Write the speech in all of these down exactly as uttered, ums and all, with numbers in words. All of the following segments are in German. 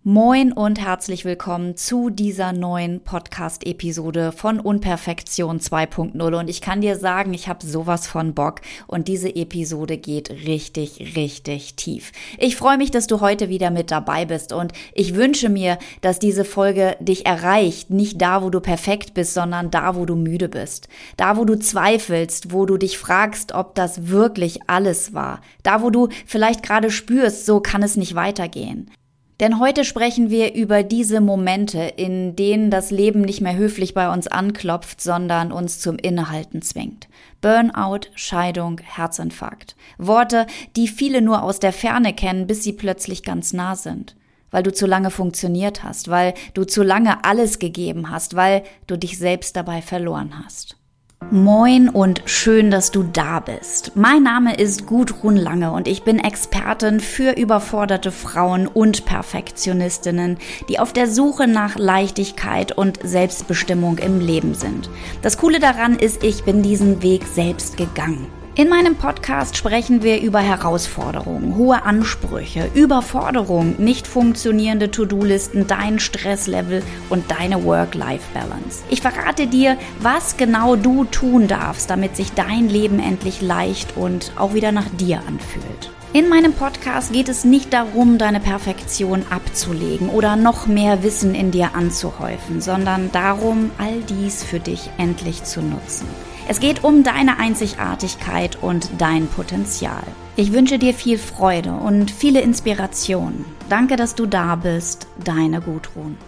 Moin und herzlich willkommen zu dieser neuen Podcast-Episode von Unperfektion zwei Punkt null. Und ich kann dir sagen, ich habe sowas von Bock und diese Episode geht richtig, richtig tief. Ich freue mich, dass du heute wieder mit dabei bist und ich wünsche mir, dass diese Folge dich erreicht, nicht da, wo du perfekt bist, sondern da, wo du müde bist. Da, wo du zweifelst, wo du dich fragst, ob das wirklich alles war. Da, wo du vielleicht gerade spürst, so kann es nicht weitergehen. Denn heute sprechen wir über diese Momente, in denen das Leben nicht mehr höflich bei uns anklopft, sondern uns zum Innehalten zwingt. Burnout, Scheidung, Herzinfarkt. Worte, die viele nur aus der Ferne kennen, bis sie plötzlich ganz nah sind. Weil du zu lange funktioniert hast, weil du zu lange alles gegeben hast, weil du dich selbst dabei verloren hast. Moin und schön, dass du da bist. Mein Name ist Gudrun Lange und ich bin Expertin für überforderte Frauen und Perfektionistinnen, die auf der Suche nach Leichtigkeit und Selbstbestimmung im Leben sind. Das Coole daran ist, ich bin diesen Weg selbst gegangen. In meinem Podcast sprechen wir über Herausforderungen, hohe Ansprüche, Überforderung, nicht funktionierende To-Do-Listen, dein Stresslevel und deine Work-Life-Balance. Ich verrate dir, was genau du tun darfst, damit sich dein Leben endlich leicht und auch wieder nach dir anfühlt. In meinem Podcast geht es nicht darum, deine Perfektion abzulegen oder noch mehr Wissen in dir anzuhäufen, sondern darum, all dies für dich endlich zu nutzen. Es geht um deine Einzigartigkeit und dein Potenzial. Ich wünsche dir viel Freude und viele Inspirationen. Danke, dass du da bist. Deine Gudrun.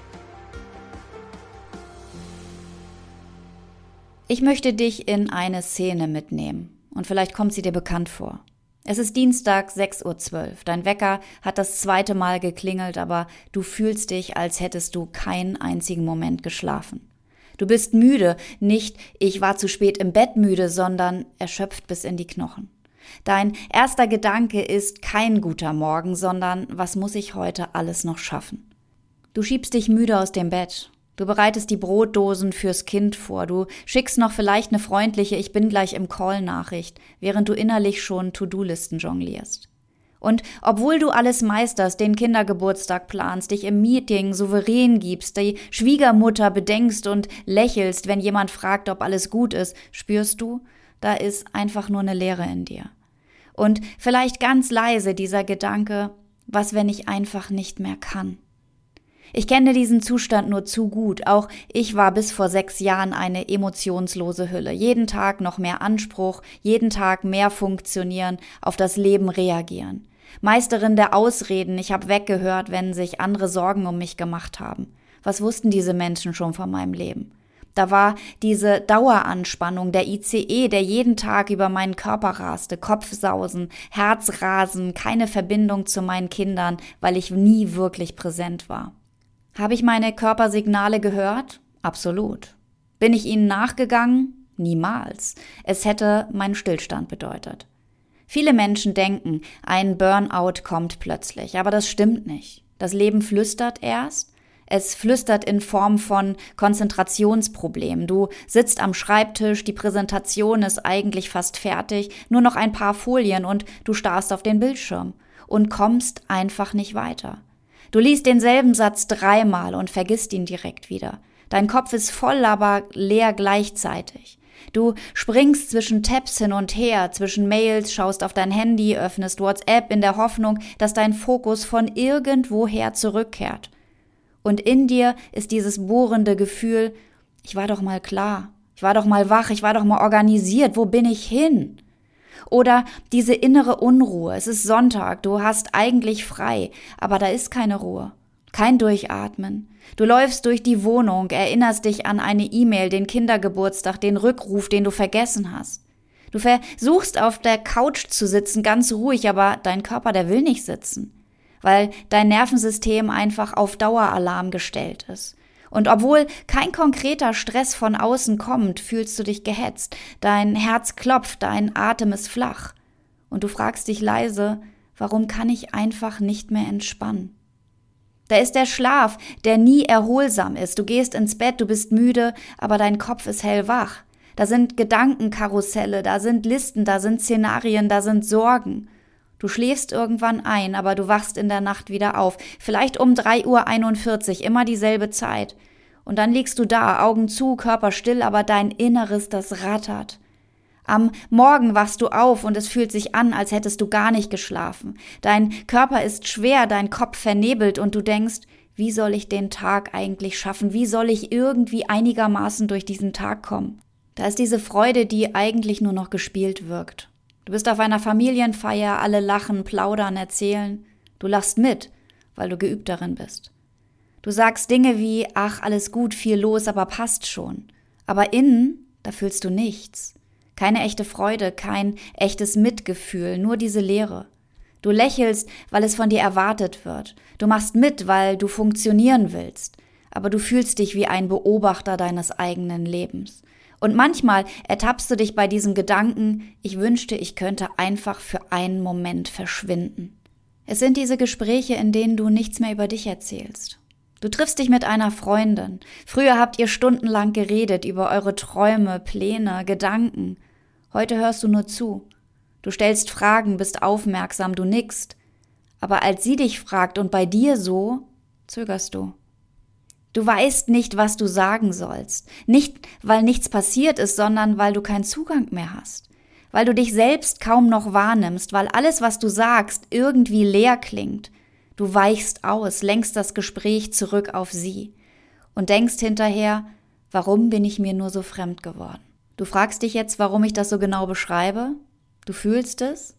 Ich möchte dich in eine Szene mitnehmen und vielleicht kommt sie dir bekannt vor. Es ist Dienstag, sechs Uhr zwölf. Dein Wecker hat das zweite Mal geklingelt, aber du fühlst dich, als hättest du keinen einzigen Moment geschlafen. Du bist müde, nicht ich war zu spät im Bett müde, sondern erschöpft bis in die Knochen. Dein erster Gedanke ist kein guter Morgen, sondern was muss ich heute alles noch schaffen? Du schiebst dich müde aus dem Bett. Du bereitest die Brotdosen fürs Kind vor. Du schickst noch vielleicht eine freundliche Ich bin gleich im Call-Nachricht, während du innerlich schon To-Do-Listen jonglierst. Und obwohl du alles meisterst, den Kindergeburtstag planst, dich im Meeting souverän gibst, die Schwiegermutter bedenkst und lächelst, wenn jemand fragt, ob alles gut ist, spürst du, da ist einfach nur eine Leere in dir. Und vielleicht ganz leise dieser Gedanke, was, wenn ich einfach nicht mehr kann? Ich kenne diesen Zustand nur zu gut. Auch ich war bis vor sechs Jahren eine emotionslose Hülle. Jeden Tag noch mehr Anspruch, jeden Tag mehr funktionieren, auf das Leben reagieren. Meisterin der Ausreden, ich habe weggehört, wenn sich andere Sorgen um mich gemacht haben. Was wussten diese Menschen schon von meinem Leben? Da war diese Daueranspannung, der I C E, der jeden Tag über meinen Körper raste, Kopfsausen, Herzrasen, keine Verbindung zu meinen Kindern, weil ich nie wirklich präsent war. Habe ich meine Körpersignale gehört? Absolut. Bin ich ihnen nachgegangen? Niemals. Es hätte meinen Stillstand bedeutet. Viele Menschen denken, ein Burnout kommt plötzlich, aber das stimmt nicht. Das Leben flüstert erst. Es flüstert in Form von Konzentrationsproblemen. Du sitzt am Schreibtisch, die Präsentation ist eigentlich fast fertig, nur noch ein paar Folien und du starrst auf den Bildschirm und kommst einfach nicht weiter. Du liest denselben Satz dreimal und vergisst ihn direkt wieder. Dein Kopf ist voll, aber leer gleichzeitig. Du springst zwischen Tabs hin und her, zwischen Mails, schaust auf dein Handy, öffnest WhatsApp in der Hoffnung, dass dein Fokus von irgendwoher zurückkehrt. Und in dir ist dieses bohrende Gefühl, ich war doch mal klar, ich war doch mal wach, ich war doch mal organisiert, wo bin ich hin? Oder diese innere Unruhe, es ist Sonntag, du hast eigentlich frei, aber da ist keine Ruhe, kein Durchatmen. Du läufst durch die Wohnung, erinnerst dich an eine E-Mail, den Kindergeburtstag, den Rückruf, den du vergessen hast. Du versuchst auf der Couch zu sitzen, ganz ruhig, aber dein Körper, der will nicht sitzen, weil dein Nervensystem einfach auf Daueralarm gestellt ist. Und obwohl kein konkreter Stress von außen kommt, fühlst du dich gehetzt. Dein Herz klopft, dein Atem ist flach. Und du fragst dich leise, warum kann ich einfach nicht mehr entspannen? Da ist der Schlaf, der nie erholsam ist. Du gehst ins Bett, du bist müde, aber dein Kopf ist hellwach. Da sind Gedankenkarusselle, da sind Listen, da sind Szenarien, da sind Sorgen. Du schläfst irgendwann ein, aber du wachst in der Nacht wieder auf. Vielleicht um drei Uhr einundvierzig, immer dieselbe Zeit. Und dann liegst du da, Augen zu, Körper still, aber dein Inneres, das rattert. Am Morgen wachst du auf und es fühlt sich an, als hättest du gar nicht geschlafen. Dein Körper ist schwer, dein Kopf vernebelt und du denkst, wie soll ich den Tag eigentlich schaffen? Wie soll ich irgendwie einigermaßen durch diesen Tag kommen? Da ist diese Freude, die eigentlich nur noch gespielt wirkt. Du bist auf einer Familienfeier, alle lachen, plaudern, erzählen. Du lachst mit, weil du geübt darin bist. Du sagst Dinge wie, ach, alles gut, viel los, aber passt schon. Aber innen, da fühlst du nichts. Keine echte Freude, kein echtes Mitgefühl, nur diese Leere. Du lächelst, weil es von dir erwartet wird. Du machst mit, weil du funktionieren willst. Aber du fühlst dich wie ein Beobachter deines eigenen Lebens. Und manchmal ertappst du dich bei diesem Gedanken, ich wünschte, ich könnte einfach für einen Moment verschwinden. Es sind diese Gespräche, in denen du nichts mehr über dich erzählst. Du triffst dich mit einer Freundin. Früher habt ihr stundenlang geredet über eure Träume, Pläne, Gedanken. Heute hörst du nur zu. Du stellst Fragen, bist aufmerksam, du nickst. Aber als sie dich fragt und bei dir so, zögerst du. Du weißt nicht, was du sagen sollst. Nicht, weil nichts passiert ist, sondern weil du keinen Zugang mehr hast. Weil du dich selbst kaum noch wahrnimmst, weil alles, was du sagst, irgendwie leer klingt. Du weichst aus, lenkst das Gespräch zurück auf sie und denkst hinterher, warum bin ich mir nur so fremd geworden? Du fragst dich jetzt, warum ich das so genau beschreibe? Du fühlst es?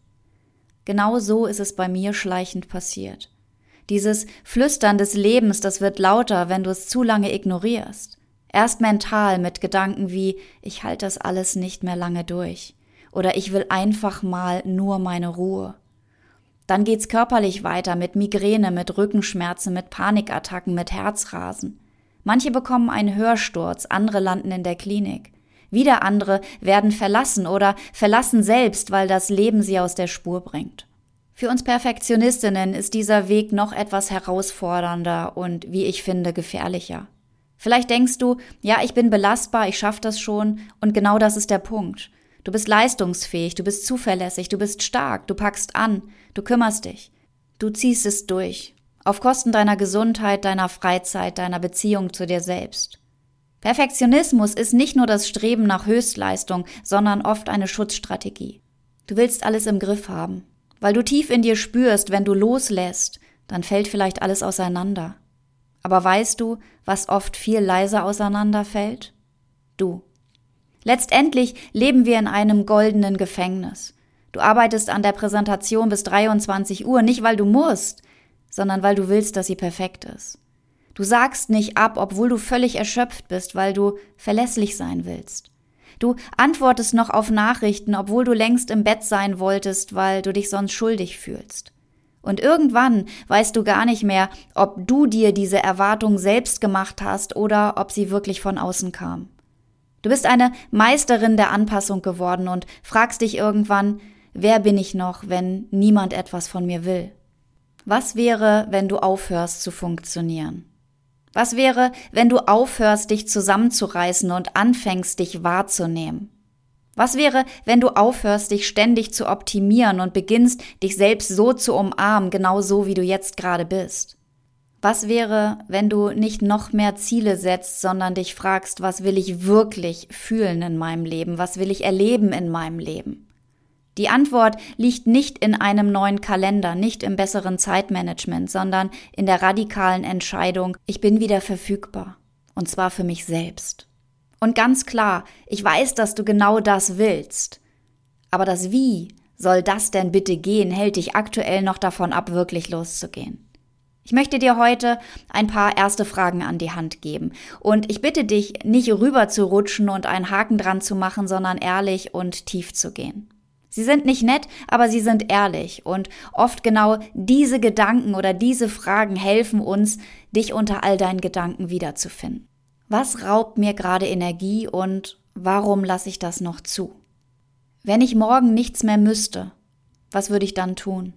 Genau so ist es bei mir schleichend passiert. Dieses Flüstern des Lebens, das wird lauter, wenn du es zu lange ignorierst. Erst mental mit Gedanken wie, ich halte das alles nicht mehr lange durch. Oder ich will einfach mal nur meine Ruhe. Dann geht's körperlich weiter mit Migräne, mit Rückenschmerzen, mit Panikattacken, mit Herzrasen. Manche bekommen einen Hörsturz, andere landen in der Klinik. Wieder andere werden verlassen oder verlassen selbst, weil das Leben sie aus der Spur bringt. Für uns Perfektionistinnen ist dieser Weg noch etwas herausfordernder und, wie ich finde, gefährlicher. Vielleicht denkst du, ja, ich bin belastbar, ich schaffe das schon und genau das ist der Punkt. Du bist leistungsfähig, du bist zuverlässig, du bist stark, du packst an, du kümmerst dich. Du ziehst es durch, auf Kosten deiner Gesundheit, deiner Freizeit, deiner Beziehung zu dir selbst. Perfektionismus ist nicht nur das Streben nach Höchstleistung, sondern oft eine Schutzstrategie. Du willst alles im Griff haben. Weil du tief in dir spürst, wenn du loslässt, dann fällt vielleicht alles auseinander. Aber weißt du, was oft viel leiser auseinanderfällt? Du. Letztendlich leben wir in einem goldenen Gefängnis. Du arbeitest an der Präsentation bis dreiundzwanzig Uhr, nicht weil du musst, sondern weil du willst, dass sie perfekt ist. Du sagst nicht ab, obwohl du völlig erschöpft bist, weil du verlässlich sein willst. Du antwortest noch auf Nachrichten, obwohl du längst im Bett sein wolltest, weil du dich sonst schuldig fühlst. Und irgendwann weißt du gar nicht mehr, ob du dir diese Erwartung selbst gemacht hast oder ob sie wirklich von außen kam. Du bist eine Meisterin der Anpassung geworden und fragst dich irgendwann, wer bin ich noch, wenn niemand etwas von mir will? Was wäre, wenn du aufhörst zu funktionieren? Was wäre, wenn du aufhörst, dich zusammenzureißen und anfängst, dich wahrzunehmen? Was wäre, wenn du aufhörst, dich ständig zu optimieren und beginnst, dich selbst so zu umarmen, genau so, wie du jetzt gerade bist? Was wäre, wenn du nicht noch mehr Ziele setzt, sondern dich fragst, was will ich wirklich fühlen in meinem Leben? Was will ich erleben in meinem Leben? Die Antwort liegt nicht in einem neuen Kalender, nicht im besseren Zeitmanagement, sondern in der radikalen Entscheidung, ich bin wieder verfügbar. Und zwar für mich selbst. Und ganz klar, ich weiß, dass du genau das willst. Aber das Wie soll das denn bitte gehen, hält dich aktuell noch davon ab, wirklich loszugehen. Ich möchte dir heute ein paar erste Fragen an die Hand geben. Und ich bitte dich, nicht rüber zu rutschen und einen Haken dran zu machen, sondern ehrlich und tief zu gehen. Sie sind nicht nett, aber sie sind ehrlich und oft genau diese Gedanken oder diese Fragen helfen uns, dich unter all deinen Gedanken wiederzufinden. Was raubt mir gerade Energie und warum lasse ich das noch zu? Wenn ich morgen nichts mehr müsste, was würde ich dann tun?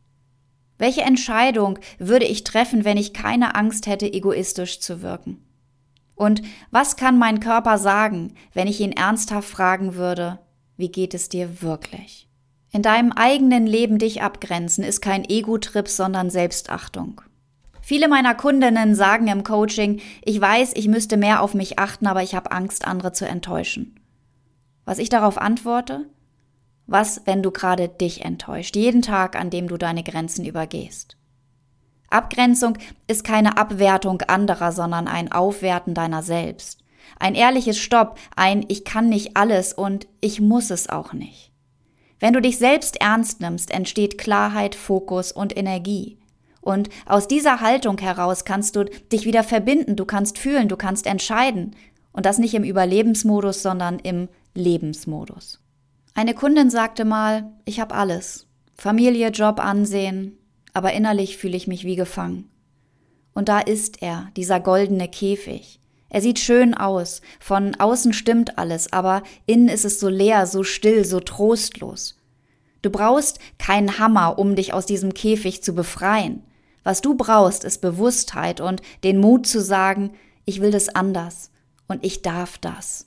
Welche Entscheidung würde ich treffen, wenn ich keine Angst hätte, egoistisch zu wirken? Und was kann mein Körper sagen, wenn ich ihn ernsthaft fragen würde, wie geht es dir wirklich? In deinem eigenen Leben dich abgrenzen ist kein Ego-Trip, sondern Selbstachtung. Viele meiner Kundinnen sagen im Coaching, ich weiß, ich müsste mehr auf mich achten, aber ich habe Angst, andere zu enttäuschen. Was ich darauf antworte? Was, wenn du gerade dich enttäuscht, jeden Tag, an dem du deine Grenzen übergehst? Abgrenzung ist keine Abwertung anderer, sondern ein Aufwerten deiner selbst. Ein ehrliches Stopp, ein Ich kann nicht alles und ich muss es auch nicht. Wenn du dich selbst ernst nimmst, entsteht Klarheit, Fokus und Energie. Und aus dieser Haltung heraus kannst du dich wieder verbinden, du kannst fühlen, du kannst entscheiden. Und das nicht im Überlebensmodus, sondern im Lebensmodus. Eine Kundin sagte mal, ich habe alles. Familie, Job, Ansehen, aber innerlich fühle ich mich wie gefangen. Und da ist er, dieser goldene Käfig. Er sieht schön aus, von außen stimmt alles, aber innen ist es so leer, so still, so trostlos. Du brauchst keinen Hammer, um dich aus diesem Käfig zu befreien. Was du brauchst, ist Bewusstheit und den Mut zu sagen, ich will das anders und ich darf das.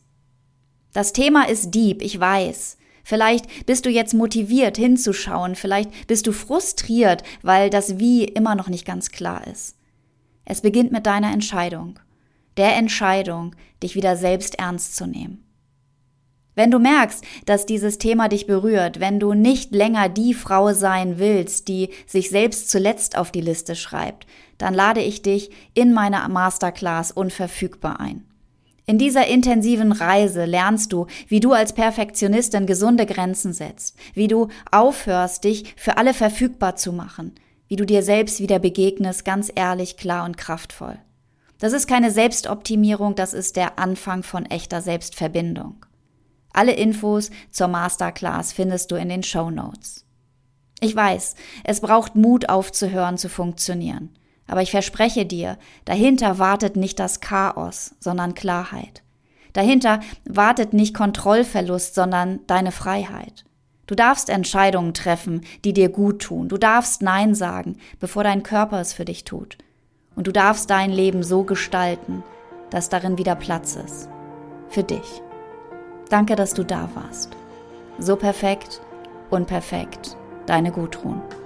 Das Thema ist deep, ich weiß. Vielleicht bist du jetzt motiviert hinzuschauen, vielleicht bist du frustriert, weil das Wie immer noch nicht ganz klar ist. Es beginnt mit deiner Entscheidung. Der Entscheidung, dich wieder selbst ernst zu nehmen. Wenn du merkst, dass dieses Thema dich berührt, wenn du nicht länger die Frau sein willst, die sich selbst zuletzt auf die Liste schreibt, dann lade ich dich in meine Masterclass unverfügbar ein. In dieser intensiven Reise lernst du, wie du als Perfektionistin gesunde Grenzen setzt, wie du aufhörst, dich für alle verfügbar zu machen, wie du dir selbst wieder begegnest, ganz ehrlich, klar und kraftvoll. Das ist keine Selbstoptimierung, das ist der Anfang von echter Selbstverbindung. Alle Infos zur Masterclass findest du in den Shownotes. Ich weiß, es braucht Mut aufzuhören zu funktionieren. Aber ich verspreche dir, dahinter wartet nicht das Chaos, sondern Klarheit. Dahinter wartet nicht Kontrollverlust, sondern deine Freiheit. Du darfst Entscheidungen treffen, die dir gut tun. Du darfst Nein sagen, bevor dein Körper es für dich tut. Und du darfst dein Leben so gestalten, dass darin wieder Platz ist. Für dich. Danke, dass du da warst. So perfekt, unperfekt, deine Gudrun.